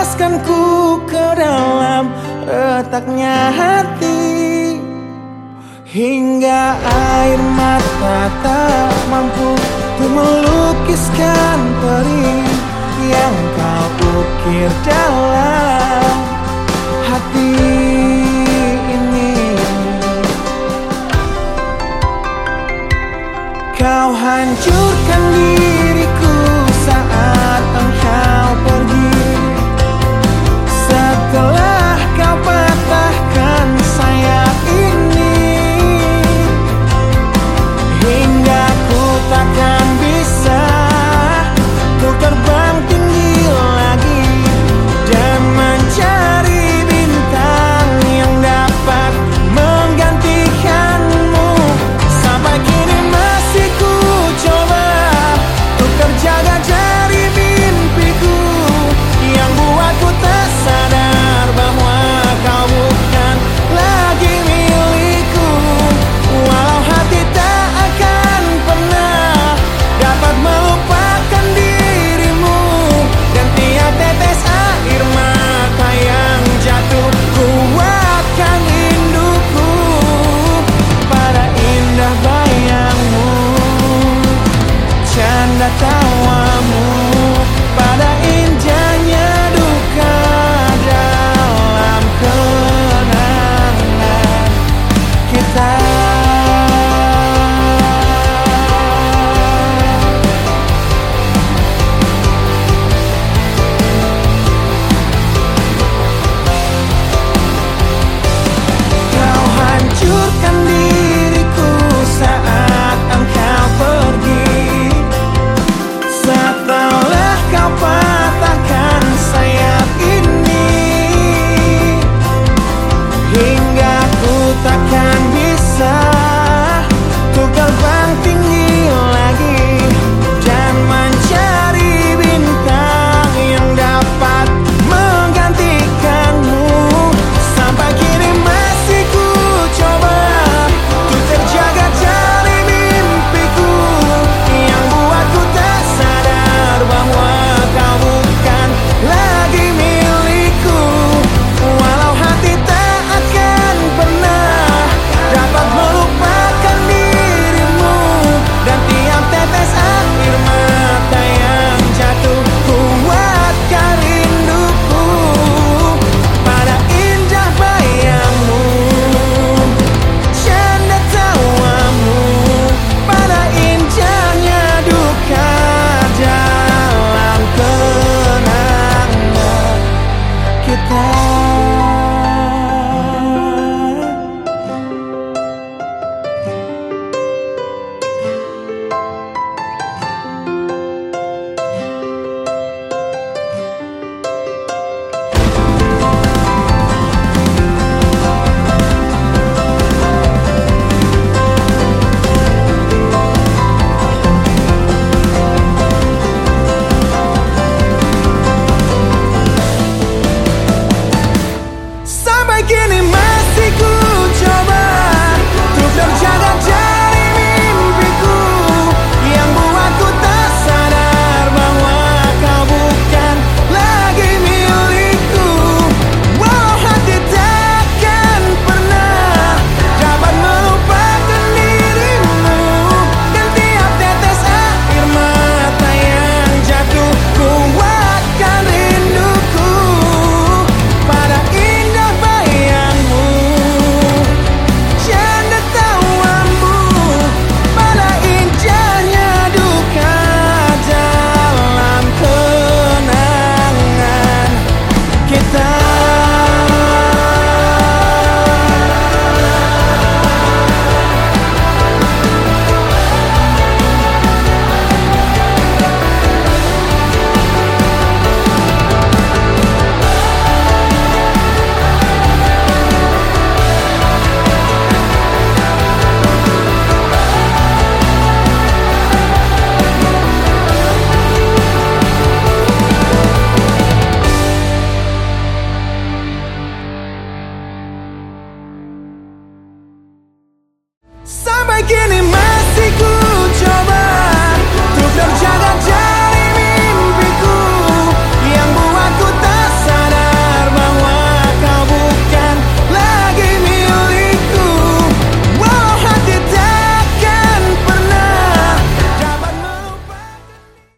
menjelaskanku ke dalam retaknya hati, hingga air mata tak mampu untuk melukiskan perih yang kau ukir dalam hati ini. Kau hancurkan diriku saat engkau pergi, setelah kau patahkan sayap ini, hingga ku takkan bisa untuk terbang tinggi lagi dan mencari bintang yang dapat menggantikanmu. Sampai kini masih ku coba untuk terjaga dari mimpiku yang buatku tak sadar bahwa kau bukan lagi milikku. Walau hati tak akan pernah dapat melupakan dirimu, dan tiap tetes air mata yang jatuh kuatkan rinduku pada indah bayangmu, canda tawamu, pada indahnya duka dalam kenangan kita. Kau hancurkan diriku saat engkau pergi, setelah kau patahkan sayap ini, hingga ku takkan bisa untuk terbang tinggi lagi dan mencari bintang yang dapat menggantikanmu. Sampai kini masih ku coba untuk terjaga dari mimpiku yang buatku tak sadar bahwa kau bukan lagi milikku. Walau hati tak akan pernah dapat melupakan dirimu, dan tiap tetes air mata yang jatuh kuatkan rinduku pada indah bayangmu, canda tawamu, pada indahnya duka dalam kenangan kita. Sampai kini masih ku coba untuk terjaga dari mimpiku yang buatku tak sadar bahwa kau bukan lagi milikku. Walau hati takkan pernah dapat melupakan dirimu, dan tiap tetes air mata yang jatuh kuatkan rinduku pada indah bayangmu, canda tawamu, pada indahnya duka dalam kenangan kita. Sampai kini